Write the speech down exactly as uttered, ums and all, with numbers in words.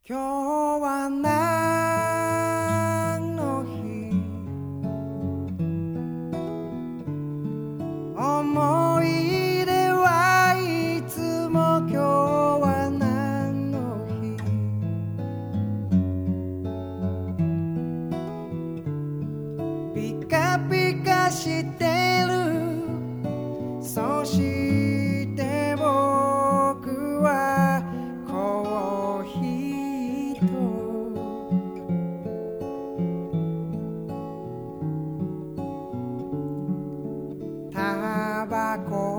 今日は何の日、思い出はいつも今日は何の日、ピカピカしてる、そして僕はコーヒーとタバコ